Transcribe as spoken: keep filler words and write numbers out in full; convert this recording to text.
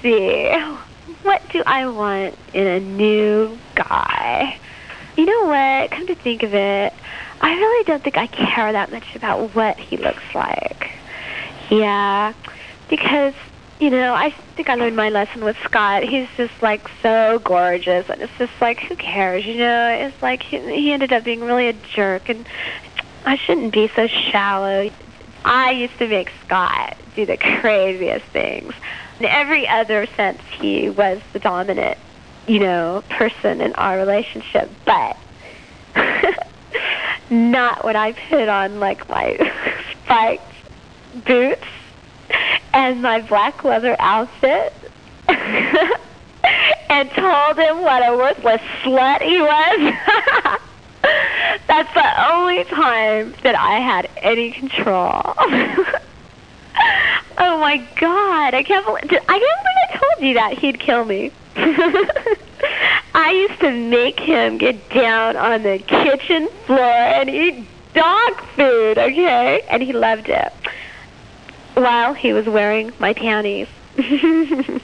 see. What do I want in a new guy? You know what? Come to think of it, I really don't think I care that much about what he looks like. Yeah, because, you know, I think I learned my lesson with Scott. He's just, like, so gorgeous, and it's just like, who cares, you know? It's like he, he ended up being really a jerk, and I shouldn't be so shallow. I used to make Scott do the craziest things. In every other sense, he was the dominant, you know, person in our relationship, but not when I put on, like, my spiked boots and my black leather outfit and told him what a worthless slut he was. That's the only time that I had any control. Oh my God! I can't believe I can't believe I told you that he'd kill me. I used to make him get down on the kitchen floor and eat dog food, okay? And he loved it, while he was wearing my panties.